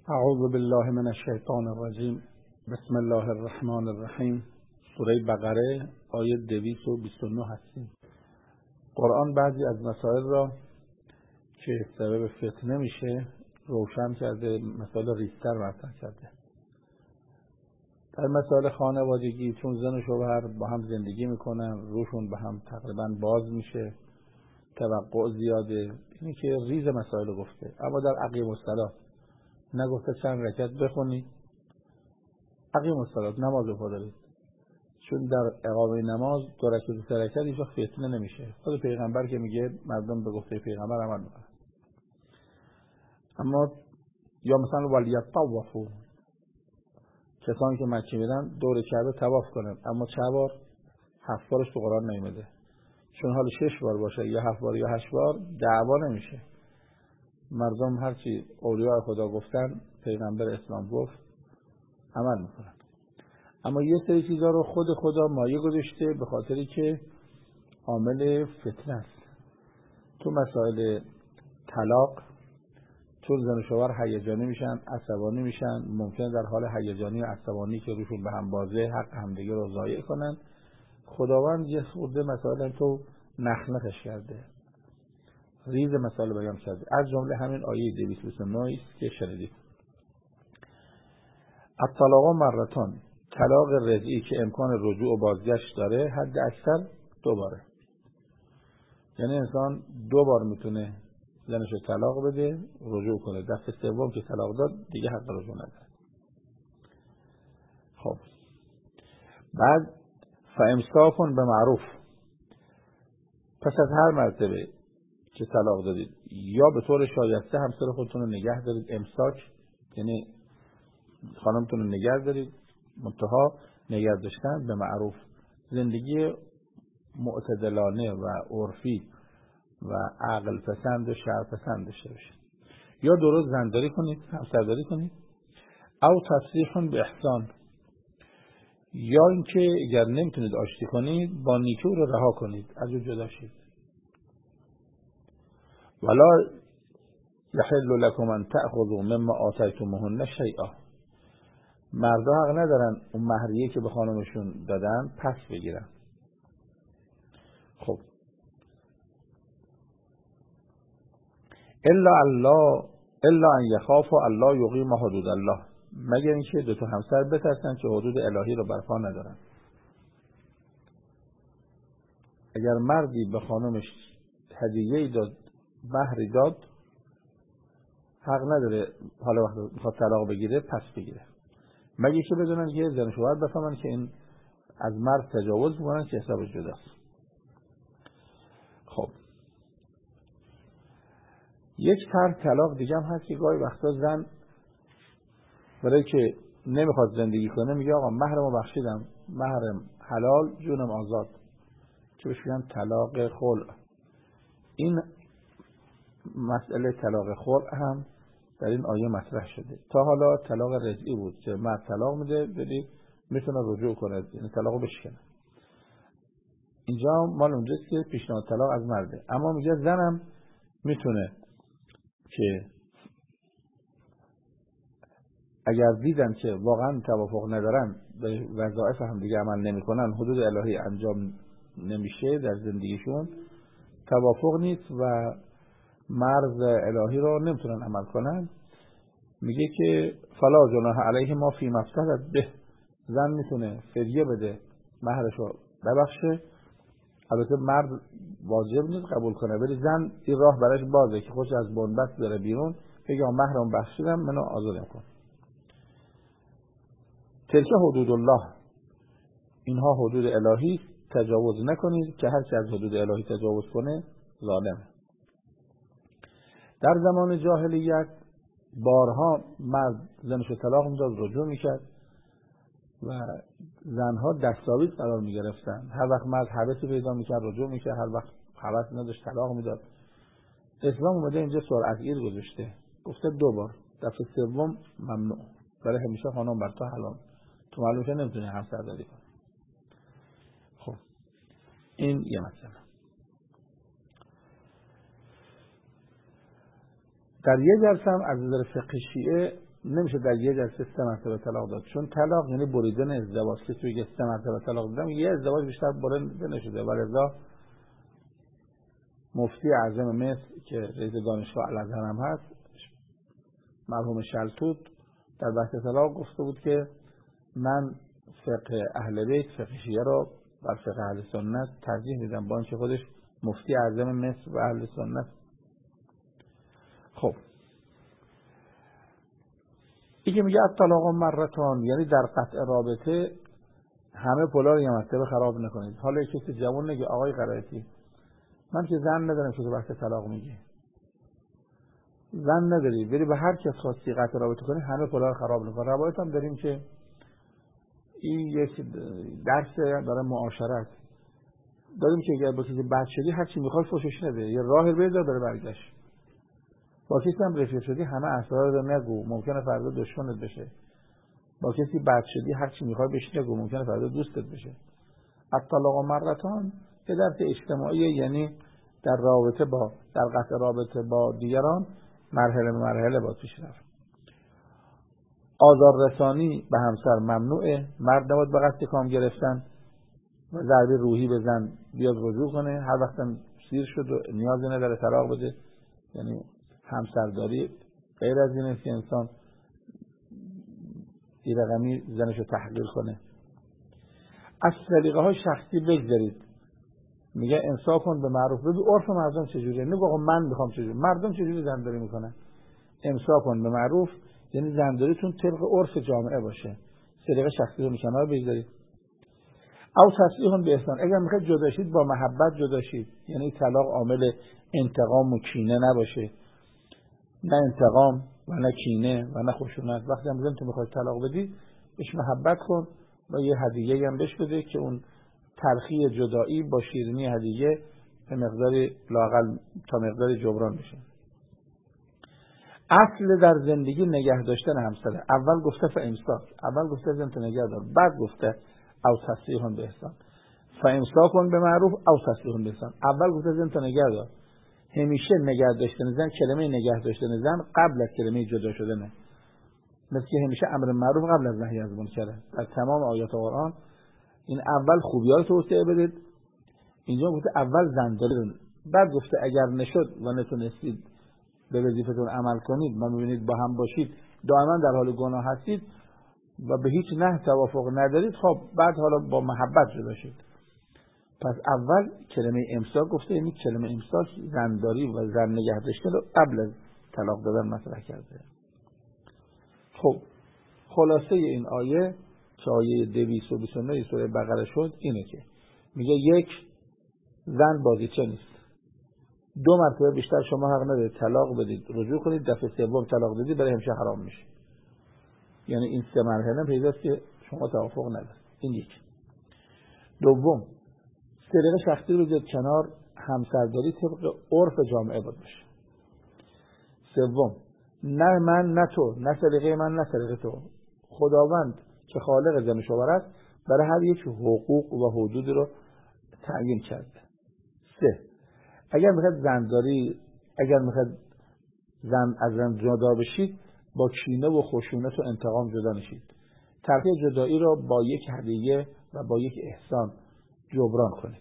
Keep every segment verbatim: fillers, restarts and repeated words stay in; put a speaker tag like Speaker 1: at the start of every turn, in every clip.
Speaker 1: اعوذ بالله من الشیطان الرجیم. بسم الله الرحمن الرحیم. سوره بقره آیه دویست و بیست و نه هستیم. قرآن بعضی از مسائل را که سبب فتنه میشه روشن کرده، مسائل ریزتر مطرح کرده. در مسائل خانوادگی چون زن و شوهر با هم زندگی میکنن، روشون به هم تقریبا باز میشه، توقع زیاده، اینی که ریز مسائل گفته. اما در اقیم الصلاة نگفته چند رکعت بخونید، اقیم الصلاة نماز رو دارید، چون در اقامه نماز دو رکعت و سه رکعت هیچ وقت فتنه نمیشه. خود پیغمبر که میگه مردم به گفته پیغمبر عمل میکنن. اما یا مثلا ولیطوفوا، کسانی که مکه میرن دور کعبه طواف کنن، اما چند بار؟ هفت بارش تو قرآن نیومده. چون حالا شش بار باشه یا هفت بار یا هشت بار دعوا نمیشه. مردم هرچی اولیاء خدا گفتن، پیغمبر اسلام گفت، عمل میکنن. اما یه سری چیزا رو خود خدا مایه گذاشته به خاطری که عامل فتنه است. تو مسائل طلاق، چون زن و شوهر هیجانی میشن، عصبانی میشن، ممکنه در حال هیجانی و عصبانی که روشون به هم بازه حق همدیگه رو ضایع کنن. خداوند یه خورده مسائل تو نخنخش کرده، ریز مسائل بیان کرده. از جمله همین آیه دویست و بیست و نه است که شنیدید. الطلاق مرتان، طلاق رجعی که امکان رجوع و بازگشت داره حد اکثر دو باره. یعنی انسان دو بار میتونه زنش رو طلاق بده، رجوع کنه. دفعه سوم که طلاق داد دیگه حق رجوع نداره. خب بعد فامساک به معروف، پس از هر مرتبه که طلاق دادید یا به طور شایسته همسر خودتون رو نگه دارید. امساک یعنی خانمتون رو نگه دارید، منتها نگه داشتن به معروف، زندگی معتدلانه و عرفی و عقل پسند و شرع پسند داشته باشید. یا درست زنداری کنید، همسرداری کنید. او تصریح به احسان، یا اینکه اگر نمیتونید آشتی کنید با نیکی رو رها کنید، از او جدا شید. ولا یحل لکم ان تأخذوا مما آتیتموهن شیئا، مردا حق ندارن اون مهریه که به خانمشون دادن پس بگیرن. خب الا الله الا ان یخافوا الله یقیم حدود الله، مگر اینکه دو تا همسر بترسن که حدود الهی رو برپا ندارن. اگر مردی به خانمش هدیه‌ای داد، مهری داد، حق نداره حالا وقتی میخواد طلاق بگیره پس بگیره، مگه که بدونن که زن و شوهر بفهمن که این از مرد تجاوز میکنن که حساب جداست. خب یک طرح طلاق دیگه هم هست که گاهی وقتا زن برای که نمیخواد زندگی کنه میگه آقا مهرمو بخشیدم، مهرم حلال جونم آزاد، که بهش میگن طلاق خلع. این مسئله طلاق خلع هم در این آیه مطرح شده. تا حالا طلاق رجعی بود که مرد طلاق میده بدی میتونه رجوع کنه، یعنی طلاقو بشکنه. اینجا مال اونجاست که پیشنهاد طلاق از مرده. اما میگه زنم میتونه که اگر دیدن که واقعا توافق ندارن، به وظایف هم دیگه عمل نمیکنن، حدود الهی انجام نمیشه در زندگیشون، توافق نیست و مرز الهی رو نمیتونن عمل کنن، میگه که فلا جناح علیه ما فی مفترض به، زن میتونه فدیه بده، مهرشو ببخشه. البته مرد واجب نیست قبول کنه، ولی زن این راه براش بازه که خودش از بنبست بره بیرون بگه مهرم بخشیدم، منو آزادم کن. تلک حدود الله، اینها حدود الهی، تجاوز نکنید که هر کی از حدود الهی تجاوز کنه ظالمه. در زمان جاهلیت بارها مرد زنشو طلاق میداد، رجوع میکرد و زنها دستاویز قرار میگرفتن. هر وقت مرد حبسی پیدا میکرد رجوع میکرد، هر وقت حبس نداشت طلاق میداد. اسلام اومده اینجا سرعت گیر گذاشته، گفته دو بار، دفعه سوم ممنوع، برای همیشه خانم بر تو حلال، تو معلومه نمیتونی همسرداری کنی. خب این یه مسئله. در یه درس هم از نظر فقه شیعه نمیشه در یه جلسه سه مرتبه طلاق داد، چون طلاق یعنی بریدن ازدواج. که توی سه مرتبه طلاق دادم یه ازدواج بیشتر بریده نشده. ولذا مفتی اعظم مصر که رئیس دانشگاه الازهر هم هست، مرحوم شلتوت، در بحث طلاق گفته بود که من فقه اهل بیت، فقه شیعه را بر فقه اهل سنت ترجیح میدم، با اینکه خودش مفتی اعظم مصر و اهل سنت. خب اینکه میگه الطلاق مرتان، یعنی در قطع رابطه همه پلا رو یه مرتبه خراب نکنید. حالا یک کسی جوان نگه آقای قرائتی، من که زن ندارم که تو بحث طلاق میگی، زن نداری بری به هر کس خواستی قطع رابطه کنی همه پلا رو خراب نکن. روایت هم داریم که این یک درس برای معاشرت داریم که اگر با کسی بد شدی هر چی میخوای فوشش نده، یه راه بذار بره برگشت. با کسی هم رفیق شدی همه اسرار رو نگو، ممکنه فردا دشمنت بشه. با کسی بد شدی هر چی میخوای بهش نگو، ممکنه فردا دوستت بشه. الطلاق مرتان یه درس اجتماعی، یعنی در رابطه با در قطع رابطه با دیگران مرحله به مرحله باید پیش رفت. آزار رسانی به همسر ممنوعه، مرد نباید به قصد کام گرفتن و ضربه روحی بزن بیاد رجوع کنه. هر وقتم سیر شد و نیازی نداره طلاق بده، یعنی همسرداری غیر از اینه که انسان این رقمی زنشو تحقیر کنه. از سلیقه های شخصی بگذارید. میگه انصاف کن به معروف. ببین عرف مردم چجوریه. نگو آقا من میخوام چجوری، مردم چجوری زنداری میکنن. انصاف کن به معروف یعنی زنداریتون طبق عرف جامعه باشه. سلیقه شخصی رو کنار بگذارید. او تصریح به احسان، اگر میخواید جدا شید با محبت جدا شید، یعنی طلاق عامل انتقام و کینه نباشه، نه انتقام و نه کینه و نه خشونت. وقتی هم تو میخواید طلاق بدی بهش محبت کن و یه هدیه هم بهش بده که اون تلخی جدایی با شیرینی هدیه به مقداری لااقل تا مقداری جبران بشه. اصل در زندگی نگه داشتن همسره. اول گفته فامساک، اول گفته زن تو نگه دار، بعد گفته او تصریح به احسان. فامساک به معروف او تصریح به احسان. اول گفته زن تو نگه دار. همیشه نگه داشتن زن، کلمه نگه داشتن زن قبل از کلمه جدا شدنه. مثل که همیشه امر معروف قبل از نهی از منکره. در تمام آیات قرآن این اول خوبی‌ها رو توصیه بدید. اینجا گفته اول زنداری رو، بعد گفته اگر نشد و نتونستید به وظیفتون عمل کنید و می‌بینید با هم باشید دائما در حال گناه هستید و به هیچ نحو توافق ندارید، خب بعد حالا با محبت جدا شید. پس اول کلمه امساک گفته، یعنی کلمه امساک زنداری و زن نگه داشتن رو قبل از طلاق دادن مطرح کرده. خب خلاصه این آیه که آیه دویست و بیست و نه سوره بقره شد اینه که میگه یک، زن بازیچه نیست. دو مرتبه بیشتر شما حق ندارید طلاق بدید، رجوع کنید، دفعه سوم طلاق بدید برای همیشه حرام میشه. یعنی این سه مرحله پیداست که شما توافق ندارید. این یک. دوم، سلیقه شخصی رو بذارید کنار، همسرداری طبق عرف جامعه باید باشه. سوم، نه من نه تو، نه سلیقه من نه سلیقه تو. خداوند که خالق زمین و شور است برای هر یک حقوق و حدود رو تعیین کرده. سه، اگر میخواد زنداری، اگر میخواد زن از زن جدا بشید با کینه و خشونت و انتقام جدا نشید. ترتیب جدایی رو با یک هدیه و با یک احسان جبران کنید.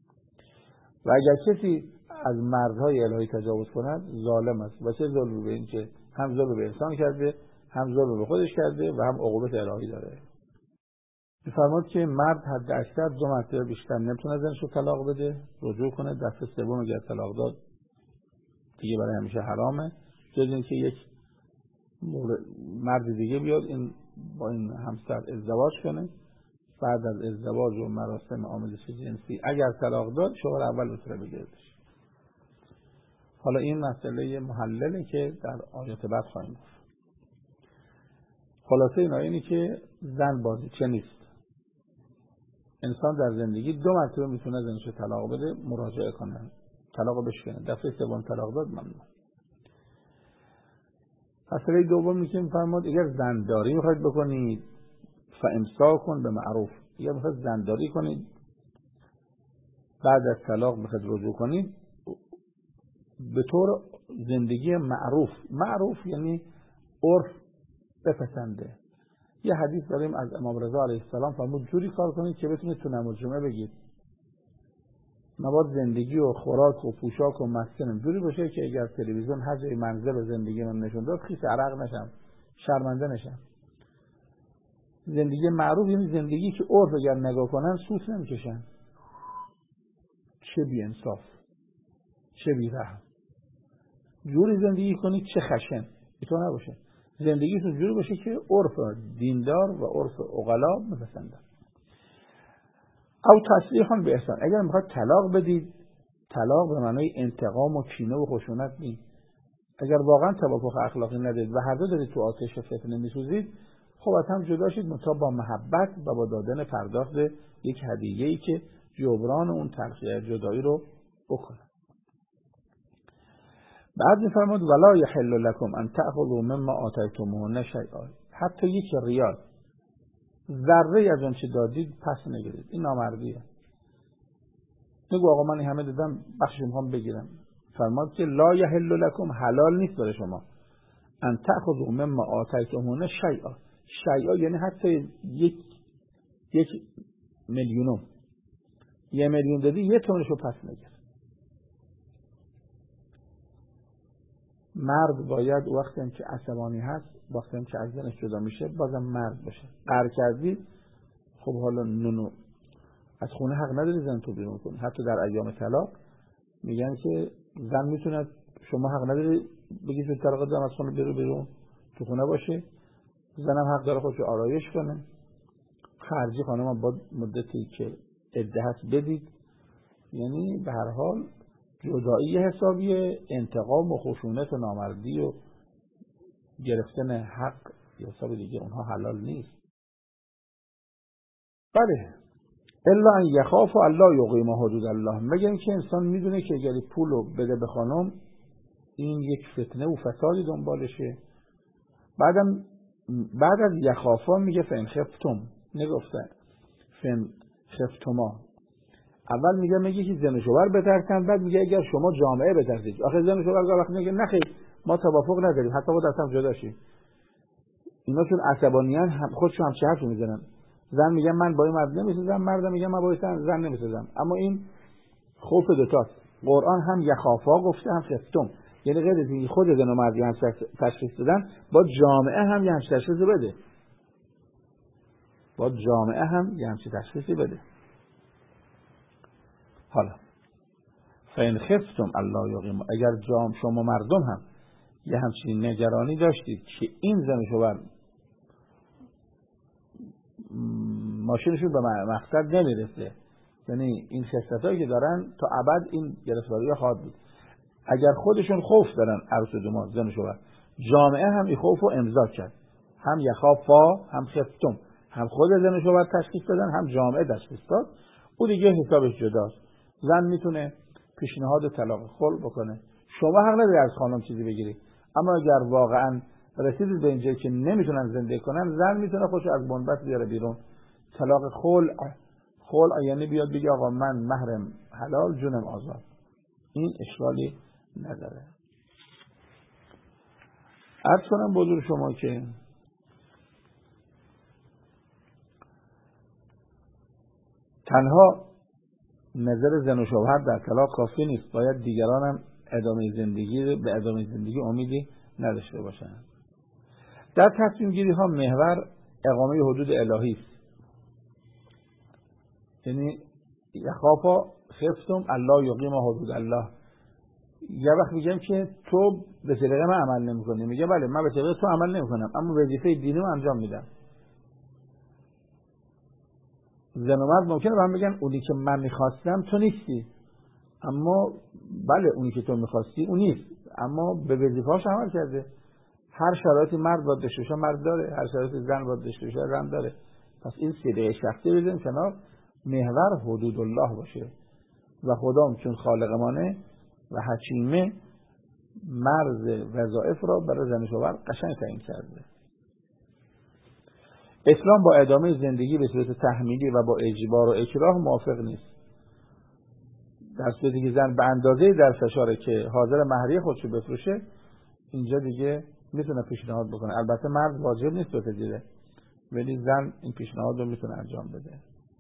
Speaker 1: و اگر کسی از مردهای الهی تجاوز کند ظالم است و چه ظلمی به این که هم ظلم به انسان کرده، هم ظلم به خودش کرده و هم عقوبت الهی داره. می‌فرماد که مرد حد اکثر دو مرتبه بیشتر نمیتونه زنشو طلاق بده، رجوع کنه، دفعه سوم اگر طلاق داد دیگه برای همیشه حرامه، جز اینکه یک مرد دیگه بیاد این با این همسر ازدواج کنه، بعد از ازدواج و مراسم آمیزش جنسی اگر طلاق داد شوهر اول بتونه بگیردش. حالا این مسئله محلله که در آیات بعد خواهیم گفت. خلاصه این آیه اینه که زن بازیچه نیست. انسان در زندگی دو مرتبه میتونه زنشو طلاق بده، مراجعه کنه، طلاق بشکنه، دفعه سوم طلاق داد ممنوع. مسئله دوم میشه میفرماد اگر زنداری میخواید بکنید فامساک به معروف، اگر میخواید زنداری کنید بعد از طلاق میخواید رجوع کنید به طور زندگی معروف. معروف یعنی عرف بپسنده. یه حدیث داریم از امام رضا علیه السلام فرمود جوری کار کنید که بتونید تو نماز جمعه بگید. نباید زندگی و خوراک و پوشاک و مسکن جوری باشه که اگر تلویزیون هر جای منظر و زندگی من نشون داد خیس عرق نشم، شرمنده نشم. زندگی معروف یعنی زندگی که عرف اگر نگاه کنن سوس نمیکشن. چه بی انصاف، چه بی رحم. جوری زندگی کنید چه خشن. اینطور نباشه. زندگیتون جوری باشه که عرف دیندار و عرف عقلا میپسندن. او تصریحاً به احسان. اگر میخواد طلاق بدید، طلاق به معنای انتقام و کینه و خشونت نیست. اگر واقعا توافق اخلاقی ندارید و هر دو دارید تو آتش فتنه میسوزید، خب از هم جدا شید، منتها با محبت و با دادن پرداخت یک هدیه‌ای که جبران اون تلخی جدایی رو بکنه. بعد میفرمود ولا یحل لکم ان تأخذوا مما آتیتموهن شیئا. حتی یک ریال، ذره از اون چه دادید پس نگیرید. این نامردیه. نگو آقا من همه دادم، بخشی میخوام بگیرم. فرمود که لا یحل لکم، حلال نیست برای شما، ان تأخذوا مما آتیتموهن شیئا. شیئا یعنی حتی یک یک میلیونم، یه میلیون دادی یه تونشو پس نگیر. مرد باید وقتی که عصبانی هست، وقتی که از زنش جدا میشه بازم مرد باشه. قهر کردی، خب حالا نونو از خونه حق نداری زن تو بیرون کنی. حتی در ایام طلاق میگن که زن میتونه، شما حق نداری بگی تو طلاق دادم از خونه بیرون بیرون تو خونه باشه. زنم حق داره خودشو آرایش کنه. خرجی خانم با مدتی که عده هست بدید. یعنی به هر حال جدایی حسابی انتقام و خشونت و نامردی و گرفتن حق یا حساب دیگه اونها حلال نیست. بله الا ان یخاف الله یقیم حدود الله. مگر اینکه انسان میدونه که اگر پولو بده به خانم این یک فتنه و فسادی دنبالشه. بعدم بعد از یخافا میگه فین خفتم، نگفته فین خفتما. اول میگه میگه که زن و شوهر بترسن، بعد میگه اگر شما جامعه بترسید. آخه زن و شوهر وقتی میگه نخیر ما توافق نداریم، حتی خود اصلا جدا شیم، اینا چون عصبانیان هم خودشون هم چه حرفی میزنن. زن میگه من با این مرد نمیسازم، مرد میگه من با این زن نمیسازم. اما این خوف دوتاست. قرآن هم یخافا گفته هم خفتم، یعنی غیر از اینکه خود زن و مرد هم تشخیص دادن، با جامعه هم یه همچین تشخیصی بده. با جامعه هم یه همچین تشخیصی بده. حالا فین خفتم الله یقیم، اگر جام شما مردم هم یه همچین نگرانی داشتید که این زن و شوهر ماشینشون به مقصد نمیرسه، یعنی این خصلتایی که دارن تا ابد این گرفتاری‌ها خواهد بود. اگر خودشون خوف دارن عروس و داماد زن و شوهر، جامعه هم این خوف رو امضا کرد. هم یخافا هم خفتم، هم خود زن و شوهر تشخیص دادن، هم جامعه تشخیص داد. او دیگه حسابش جداست. زن میتونه پیشنهاد طلاق خلع بکنه. شما حق نداری از خانم چیزی بگیری. اما اگر واقعا رسیدید به اینجا که نمیتونن زندگی کنن، زن میتونه خودش از بنبست بیاره بیرون. طلاق خلع، خلع یعنی بیاد بگه آقا من مهرم حلال جونم آزاد. این اشکالی نداره. عرض کنم بزرگ شما که تنها نظر زن و شوهر در طلاق کافی نیست، باید دیگران هم ادامه زندگی به ادامه زندگی امیدی نداشته باشند. در تصمیم گیری ها محور اقامه حدود الهی است. یعنی یخافا خفتم الله یقیم حدود الله. یه وقت میگم که تو به طریق من عمل نمی‌کنی، میگه بله من به طریق تو عمل نمی‌کنم اما وظیفه دینی رو انجام میدم. زن و مرد ممکنه به هم بگن اونی که من میخواستم تو نیستی، اما بله اونی که تو میخواستی اون نیست، اما به وظیفه‌اش عمل کرده. هر شرایطی مرد باید داشته باشه مرد داره، هر شرایطی زن باید داشته باشه زن داره. پس این سیده شخصی بزنیم کنار، محور حدود الله باشه و خدا چون خالقمانه و حکیمه مرز وظایف را برای زن و شوهر قشنگ تعیین کرده. اسلام با ادامه زندگی به صورت تحمیلی و با اجبار و اکراه موافق نیست. در صورتی که زن به اندازه در فشاره که حاضر مهریه خودشو بفروشه، اینجا دیگه میتونه پیشنهاد بکنه. البته مرد واجب نیست بپذیره، ولی زن این پیشنهاد رو میتونه انجام بده.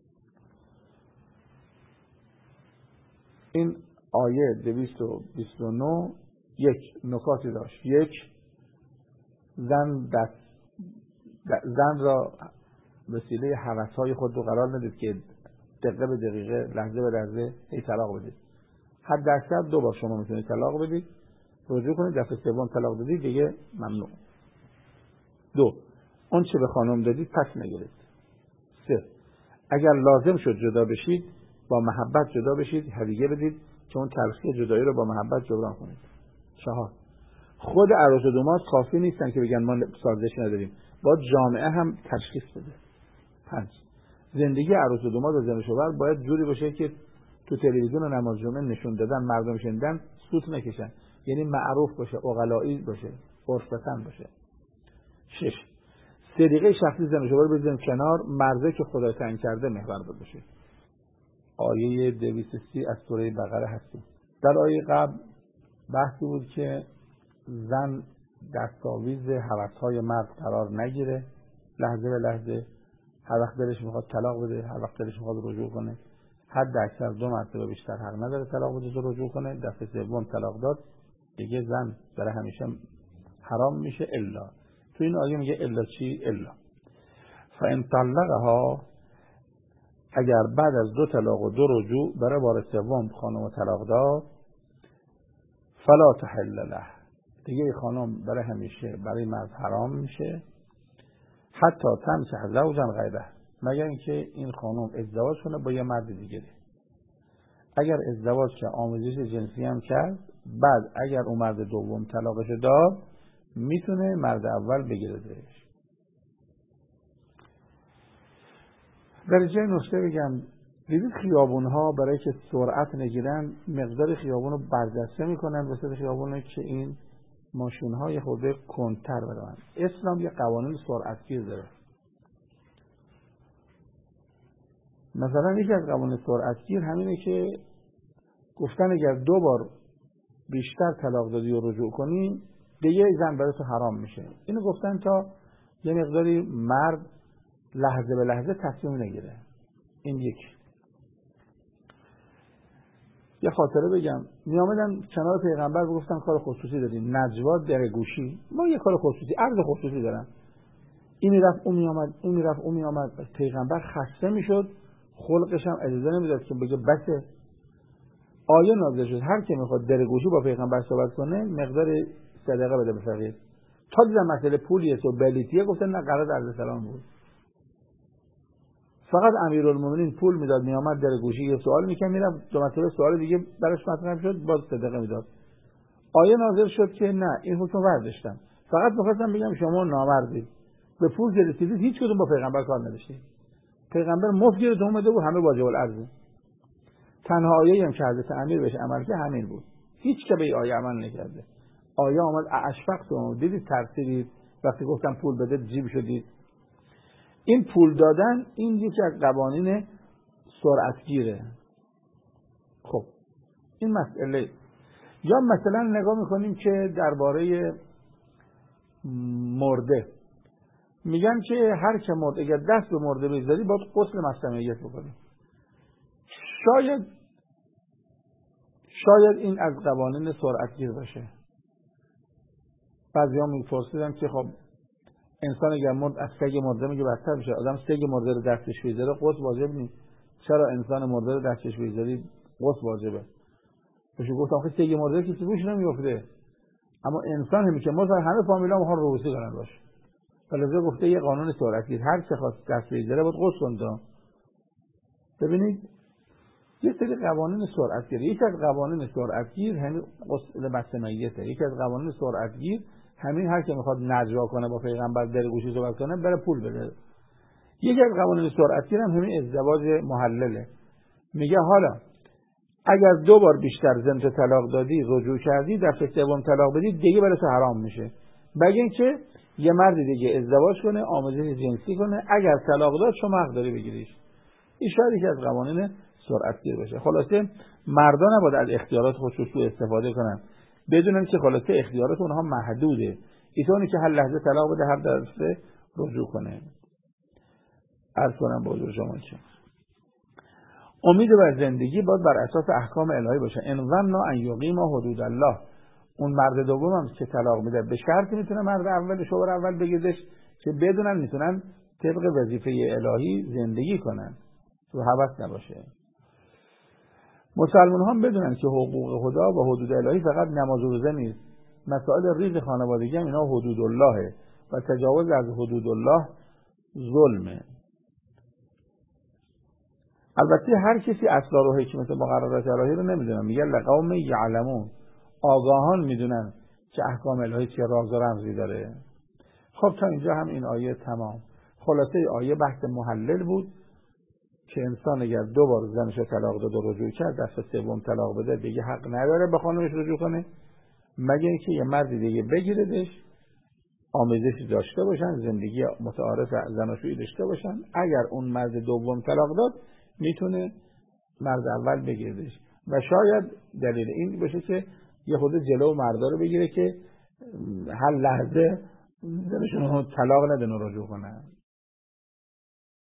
Speaker 1: این آیه دویست و بیست و نه یک نکاتی داشت. یک، زن دست زن را وسیله هوس‌های خود رو قرار ندید که دقیقه به دقیقه، لحظه به لحظه هی طلاق بدید. حد اکثر دو بار شما میتونید طلاق بدید، رجوع کنید، دفعه سوم طلاق دادید دیگه ممنوع. دو، اون چه به خانم دادید پس نگیرید. سه، اگر لازم شد جدا بشید با محبت جدا بشید، هدیه بدید که اون تلخی جدایی رو با محبت جبران کنید. چهار، خود عروس و داماد کافی نیستن که بگن ما سازش نداریم، باید جامعه هم تشخیص بده. پنج، زندگی عروس و داماد و زن و شوهر باید جوری باشه که تو تلویزیون و نماز جمعه نشون دادن، مردم شنیدن سوت نکشن، یعنی معروف باشه، عقلایی باشه، عرف‌پسند باشه. شش، سلیقه شخصی زن و شوهر رو بذاریم کنار، مرزی که خدا تعیین کرده محور باشه. آیه دویست و سی از سوره بقره هستیم. در آیه قبل بحثی بود که زن دستاویز هوس‌های مرد قرار نگیره، لحظه به لحظه هر وقت دلش میخواد طلاق بده، هر وقت دلش میخواد رجوع کنه، حد اکثر دو مرتبه بیشتر حق نداره طلاق بده و رجوع کنه. دفعه سوم طلاق داد دیگه زن برای همیشه حرام میشه. الا تو این آیه میگه الا چی؟ الا فان طلقها، اگر بعد از دو طلاق و دو رجوع برای بار سوم خانم طلاق داد، فلا تحل له، دیگه خانم برای همیشه برای مرد حرام میشه. حتی تنکح زوجا غیره، مگر اینکه این خانم ازدواج کنه با یه مرد دیگه. اگر ازدواج که آمیزش جنسی هم کرد، بعد اگر اون مرد دوم طلاقش داد میتونه مرد اول بگیره زیرش. در جای نکته بگم، دیدید خیابون ها برای که سرعت نگیرن مقدار خیابون رو برجسته میکنن وسط خیابونه که این ماشین های خورده کنتر برن. اسلام یه قوانین سرعتگیر داره. مثلا یکی از قوانین سرعتگیر همینه که گفتن اگر دو بار بیشتر طلاق دادی و رجوع کنی دیگه زن برای تو حرام میشه. اینو گفتن تا یه مقداری مرد لحظه به لحظه تصمیم نگیره. این یکی. یه خاطره بگم، می آمدن کنار پیغمبر بگفتن کار خصوصی داریم، نجوا در گوشی، ما یه کار خصوصی، عرض خصوصی دارم. این میرفت اون می آمد، اون میرفت اون می آمد، پیغمبر خسته میشد، خلقش هم اجازه نمیداد که بگه بسه. آیه نازل شد هر کی میخواد در گوشی با پیغمبر صحبت کنه مقدار صدقه بده به فقیر. تا دیدن مسئله پولیه تو بلیتیه گفتن نه قرار عرض سلام بود. فقط امیرالمومنین پول میداد، می آمد در گوشی یه سوال میکنه، میرفت دو مرتبه سوال دیگه براش مطرح شد باز صدقه میداد. آیه نازل شد که نه این حکم برداشتن. فقط می‌خواستم بگم شما نامردید، به پول که رسیدید هیچ کدوم با پیغمبر کار نداشتید. پیغمبر مفت گرفت اومده بود همه واجب الارض. تنها آیه‌ای هم که حضرت امیر بهش عمل کرد همین بود. هیچ که به این آیه عمل نکرده. آیه آمد اشفقتم، دیدید ترسیدید وقتی گفتم پول بده جیب شدید. این پول دادن این یکی از قوانین سرعتگیره. خب این مسئله. یا مثلا نگاه میکنیم که درباره مرده میگن که هر که مرد اگر دست به مرده بگذاری باید غسل مصممیت بکنی. شاید شاید این از قوانین سرعتگیر باشه. بعضی ها میپرسیدن که خب انسان اگر مرد از سگ مرده میگه بدتر میشه، آدم سگ مرده رو دستش بگذاره غسل واجب نیست، چرا انسان مرده رو دستش بگذاری غسل واجبه؟ بهش گفتم آخه سگ مرده کسی روش نمیافته، اما انسان همی که مرد همه فامیلا میخوان روسی کنن باشه. ولی گفته یه قانون سرعتگیر هر چه خواست دست بگذاره باید غسل کنه. ببینید یه سری قوانین سرعتگیر، یکی از قوانین سرعتگیر همین غسل مصممیته، یکی از قوانین سرعتگیر همین هر که میخواد نجوا کنه با پیغمبر در گوشی صحبت کنه بره پول بده. یکی از قوانین سرعتگیر هم همین ازدواج محلله. میگه حالا اگر دو بار بیشتر زن تو طلاق دادی رجوع کردی دفعه سوم طلاق بدی دیگه برای تو حرام میشه، مگر اینکه یه مرد دیگه ازدواج کنه آمیزش جنسی کنه، اگر طلاق داد شما حق داری بگیریش. این شاید یکی از قوانین سرعتگیر باشه. خلاصه مردان نباید از اختیارات خودشون استفاده کنن بدونن که خلاصه اختیارات اونها محدوده. اینطوری که هر لحظه طلاق بده، هر لحظه رجوع کنه. عرض کنم به حضور شما که امید بر زندگی باید بر اساس احکام الهی باشه. ان ظنا ان یقیم حدود الله. اون مرد دوم هم که طلاق میده به شرط میتونه مرد اول شوهر اول بگیردش که بدونن میتونن طبق وظیفه الهی زندگی کنن، تو هوس نباشه. مسلمان هم بدونن که حقوق خدا و حدود الهی فقط نماز و روزه نیست. مسائل ریز خانوادگی هم اینا حدود اللهه و تجاوز از حدود الله ظلمه. البته هر کسی اسرار و حکمت مقررات الهی رو نمیدونن. میگه لقوم یعلمون، آگاهان میدونن که احکام الهی چه راز و رمزی داره. خب تا اینجا هم این آیه تمام. خلاصه آیه بحث محلل بود که انسان اگر دو بار زنش رو طلاق داد و رجوع کرد، دفعه سوم طلاق بده دیگه حق نداره به خانمش رجوع کنه، مگه اینکه یه مرد دیگه بگیردش، آمیزشی داشته باشن، زندگی متعارف زناشویی داشته باشن. اگر اون مرد دوم طلاق داد میتونه مرد اول بگیردش و شاید دلیل این باشه که یه خود جلو مردا رو بگیره که هر لحظه زنشون رو طلاق ندن و رجوع کنن.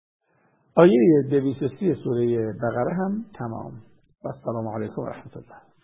Speaker 1: آیه دویست و سی سوره بقره هم تمام. و السلام علیکم و رحمت الله.